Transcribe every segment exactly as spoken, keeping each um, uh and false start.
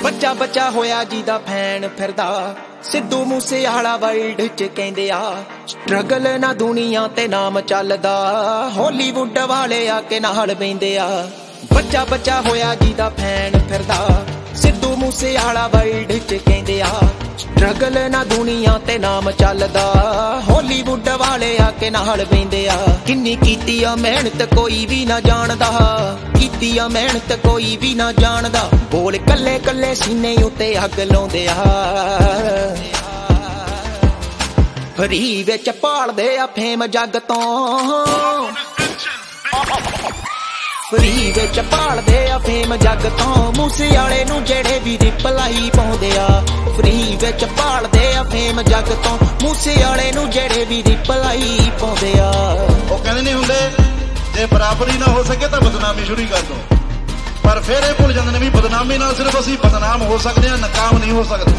ਬੱਚਾ ਬੱਚਾ ਹੋਇਆ ਜਿਹਦਾ ਫੈਨ ਫਿਰਦਾ ਸਿੱਧੂ ਮੂਸੇਵਾਲਾ ਵਰਲਡ ਚ ਕਹਿੰਦੇ ਆ ਸਟਰਗਲ ਨਾ ਦੁਨੀਆ ਤੇ ਨਾਮ ਚੱਲਦਾ ਹਾਲੀਵੁੱਡ ਵਾਲੇ ਆ ਕੇ ਨਾਲ ਬੈਂਦੇ ਆ ਬੱਚਾ ਬੱਚਾ ਹੋਇਆ ਜਿਹਦਾ ਫੈਨ ਫਿਰਦਾ ਸਿੱਧੂ ਮੂਸੇਵਾਲਾ ਵਰਲਡ ਚ ਕਹਿੰਦੇ ਆ ਸਟਰਗਲ ਨਾ ਦੁਨੀਆ ਤੇ ਨਾਮ ਚੱਲਦਾ ਹਾਲੀਵੁੱਡ ਵਾਲੇ ਆ ਕੇ ਨਾਲ ਬੈਂਦੇ ਆ ਕਿੰਨੀ ਕੀਤੀ ਆ ਮਿਹਨਤ ਕੋਈ ਵੀ ਨਾ ਜਾਣਦਾ ਕੀਤੀ ਆ ਮਿਹਨਤ ਕੋਈ ਵੀ ਨਾ ਜਾਣਦਾ ਬੋਲ ਕੱਲੇ ਕੱਲੇ ਸੀਨੇ ਉੱਤੇ ਅੱਗ ਲਾਉਂਦੇ ਆ ਫਰੀ ਵਿੱਚ ਭਾਲਦੇ ਆ ਫੇਮ ਜੱਗ ਤੋਂ ਫਰੀ ਵਿੱਚ ਭਾਲਦੇ ਆ ਫੇਮ ਜੱਗ ਤੋਂ ਮੂਸੇਵਾਲੇ ਨੂੰ ਜਿਹੜੇ ਵੀ ਰਿਪਲਾਈ ਪਾਉਂਦੇ ਆ ਫਰੀ ਵਿੱਚ ਭਾਲਦੇ ਆ ਫੇਮ ਜੱਗ ਤੋਂ ਮੂਸੇਵਾਲੇ ਨੂੰ ਜਿਹੜੇ ਵੀ ਰਿਪਲਾਈ ਪਾਉਂਦੇ ਆ ਉਹ ਕਹਿੰਦੇ ਨਹੀਂ ਹੁੰਦੇ ਜੇ ਬਰਾਬਰੀ ਨਾ ਹੋ ਸਕੇ ਤਾਂ ਬਦਨਾਮੀ ਸ਼ੁਰੂ ਕਰ ਦੋ ਪਰ ਫਿਰ ਇਹ ਭੁੱਲ ਜਾਂਦੇ ਨੇ ਵੀ ਬਦਨਾਮੀ ਨਾਲ ਸਿਰਫ ਅਸੀਂ ਬਦਨਾਮ ਹੋ ਸਕਦੇ ਹਾਂ ਨਕਾਮ ਨਹੀਂ ਹੋ ਸਕਦੇ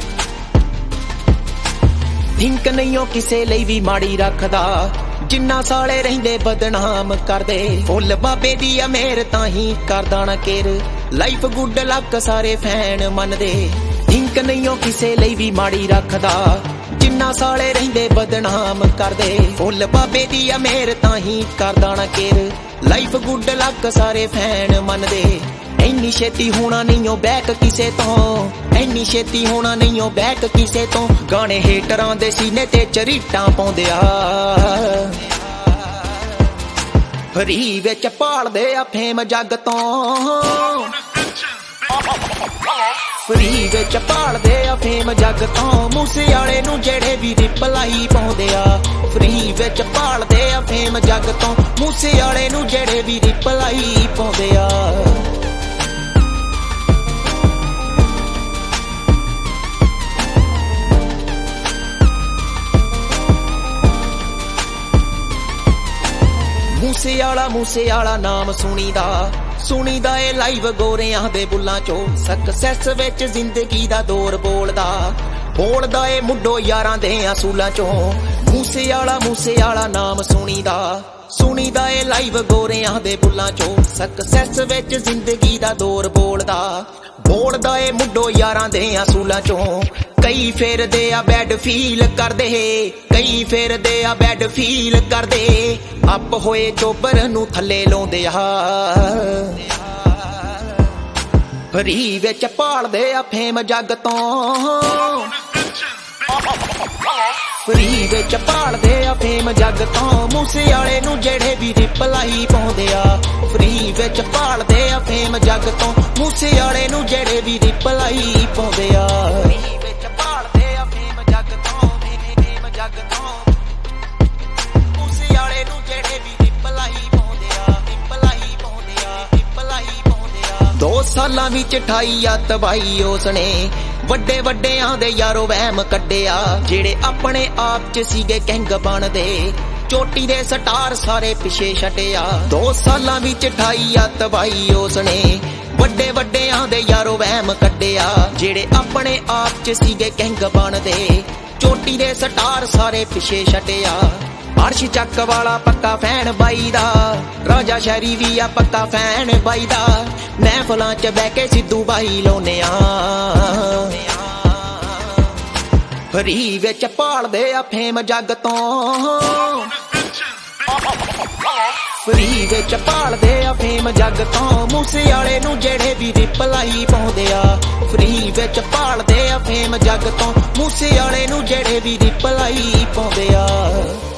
ਥਿੰਕ ਨਹੀਂ ਉਹ ਕਿਸੇ ਲਈ ਵੀ ਮਾੜੀ ਰੱਖਦਾ ਜਿੰਨਾ ਸਾਲੇ ਰਹਿੰਦੇ ਬਦਨਾਮ ਕਰਦੇ ਫੁੱਲ ਬਾਬੇ ਦੀ ਆ ਮੇਰ ਤਾਂ ਹੀ ਕਰਦਾ ਨਾ ਕੇਰ ਲਾਈਫ ਗੁੱਡ ਲੱਕ ਸਾਰੇ ਫੈਨ ਮੰਨਦੇ ਥਿੰਕ ਨਹੀਂ ਉਹ ਕਿਸੇ ਲਈ ਵੀ ਮਾੜੀ ਰੱਖਦਾ ਜਿੰਨਾ ਸਾਲੇ ਰਹਿੰਦੇ ਬਦਨਾਮ ਕਰਦੇ ਫੁੱਲ ਬਾਬੇ ਦੀ ਆ ਮੇਰ ਤਾਂ ਹੀ ਕਰਦਾ ਨਾ ਕੇਰ ਲਾਈਫ ਗੁੱਡ ਲੱਕ ਸਾਰੇ ਫੈਨ ਮੰਨਦੇ ਇੰਨੀ ਛੇਤੀ ਹੋਣਾ ਨਹੀਂ ਉਹ ਬੈਕ ਕਿਸੇ ਤੋਂ ਇੰਨੀ ਛੇਤੀ ਹੋਣਾ ਨਹੀਂ ਉਹ ਬੈਕ ਕਿਸੇ ਤੋਂ ਗਾਣੇ ਹੇਟਰਾਂ ਦੇ ਸੀਨੇ ਤੇ ਚਰੀਟਾਂ ਪਾਉਂਦੇ ਆ ਫਰੀ ਵਿੱਚ ਭਾਲਦੇ ਆ ਫੇਮ ਜੱਗ ਤੋਂ ਫਰੀ ਵਿੱਚ ਭਾਲਦੇ ਆ ਫੇਮ ਜੱਗ ਤੋਂ ਮੂਸੇਵਾਲੇ ਨੂੰ ਜਿਹੜੇ ਵੀ ਰਿਪਲਾਈ ਪਾਉਂਦੇ ਆ ਫਰੀ ਵਿੱਚ ਭਾਲਦੇ ਆ ਫੇਮ ਜੱਗ ਤੋਂ ਮੂਸੇਵਾਲੇ ਨੂੰ ਜਿਹੜੇ ਵੀ ਰਿਪਲਾਈ ਪਾਉਂਦੇ ਆ ਮੂਸੇਵਾਲਾ ਮੂਸੇਵਾਲਾ ਨਾਮ ਸੁਣੀਦਾ ਸੁਣੀਦਾ ਏ ਲਾਈਵ ਗੋਰਿਆਂ ਦੇ ਬੁੱਲਾਂ ਚੋਂ ਸਕਸੈਸ ਵਿੱਚ ਜ਼ਿੰਦਗੀ ਦਾ ਦੌਰ ਬੋਲਦਾ ਬੋਲਦਾ ਏ ਮੁੱਢੋ ਯਾਰਾਂ ਦੇ ਅਸੂਲਾਂ ਚੋਂ ਮੂਸੇਵਾਲਾ ਮੂਸੇਵਾਲਾ ਨਾਮ ਸੁਣੀਦਾ ਸੁਣੀਦਾ ਏ ਲਾਈਵ ਗੋਰਿਆਂ ਦੇ ਬੁੱਲਾਂ ਚੋਂ ਸਕਸੈਸ ਵਿੱਚ ਜ਼ਿੰਦਗੀ ਦਾ ਦੌਰ ਬੋਲਦਾ ਬੋਲਦਾ ਏ ਮੁੱਢੋ ਯਾਰਾਂ ਦੇ ਅਸੂਲਾਂ ਚੋਂ ਕਈ ਫਿਰਦੇ ਆ ਬੈਡ ਫੀਲ ਕਰਦੇ ਕਈ ਫਿਰਦੇ ਆ ਬੈਡ ਫੀਲ ਕਰਦੇ ਅੱਪ ਹੋਏ ਚੋਬਰ ਨੂੰ ਥੱਲੇ ਲਾਉਂਦੇ ਆ ਫਰੀ ਵਿੱਚ ਭਾਲਦੇ ਆ ਫੇਮ ਜੱਗ ਤੋਂ ਫਰੀ ਵਿੱਚ ਭਾਲਦੇ ਆ ਫੇਮ ਜੱਗ ਤੋਂ ਮੂਸੇਵਾਲੇ ਨੂੰ ਜਿਹੜੇ ਵੀ ਰਿਪਲਾਈ ਪਾਉਂਦੇ ਆ ਫਰੀ ਵਿੱਚ ਭਾਲਦੇ ਆ ਫੇਮ ਜੱਗ ਤੋਂ ਮੂਸੇਵਾਲੇ ਨੂੰ ਜਿਹੜੇ ਵੀ ਰਿਪਲਾਈ ਪਾਉਂਦੇ ਆ ਮੂਸੇਵਾਲੇ ਨੂੰ ਜਿਹੜੇ ਵੀ ਰਿਪਲਾਈ ਪਾਉਂਦੇ ਆ ਰਿਪਲਾਈ ਪਾਉਂਦੇ ਆ ਰਿਪਲਾਈ ਪਾਉਂਦੇ ਆ ਦੋ ਸਾਲਾਂ ਵਿੱਚ ਠਾਈ ਆ ਤਬਾਈ ਉਸਨੇ ਵੱਡੇ ਵੱਡਿਆਂ ਦੇ ਯਾਰੋ ਵਹਿਮ ਕੱਢਿਆ ਜਿਹੜੇ ਆਪਣੇ ਆਪ ਚ ਸੀਗੇ ਕਿੰਗ ਬਣਦੇ ਚੋਟੀ ਦੇ ਸਟਾਰ ਸਾਰੇ ਪਿੱਛੇ ਛੱਡਿਆ ਦੋ ਸਾਲਾਂ ਵਿੱਚ ਠਾਈ ਆ ਤਬਾਈ ਉਸਨੇ ਵੱਡੇ ਵੱਡਿਆਂ ਦੇ ਯਾਰੋ ਵਹਿਮ ਕੱਢਿਆ ਜਿਹੜੇ ਆਪਣੇ ਆਪ ਚ ਸੀਗੇ ਕਿੰਗ ਬਣਦੇ ਚੋਟੀ ਦੇ ਸਟਾਰ ਸਾਰੇ ਪਿੱਛੇ ਛੱਡਿਆ ਅਰਸ਼ ਚੱਕ ਵਾਲਾ ਪੱਕਾ ਫੈਨ ਬਾਈ ਦਾ ਰਾਜਾ ਸ਼ਹਿਰੀ ਵੀ ਆ ਪੱਕਾ ਫੈਨ ਬਾਈ ਦਾ ਮਹਿਫਲਾਂ ਚ ਬਹਿ ਕੇ ਸਿੱਧੂ ਬਾਈ ਲਾਉਨੇ ਆ ਫਰੀ ਵਿੱਚ ਭਾਲਦੇ ਆ ਫੇਮ ਜੱਗ ਤੋਂ ਫਰੀ ਵਿੱਚ ਭਾਲਦੇ ਆ ਫੇਮ ਜੱਗ ਤੋਂ ਮੂਸੇਵਾਲੇ ਨੂੰ ਜਿਹੜੇ ਵੀ ਰਿਪਲਾਈ ਪਾਉਂਦੇ ਆ ਫਰੀ ਵਿੱਚ ਭਾਲਦੇ ਆ ਫੇਮ ਜੱਗ ਤੋਂ ਮੂਸੇਵਾਲੇ ਨੂੰ ਜਿਹੜੇ ਵੀ ਰਿਪਲਾਈ ਪਾਉਂਦੇ ਆ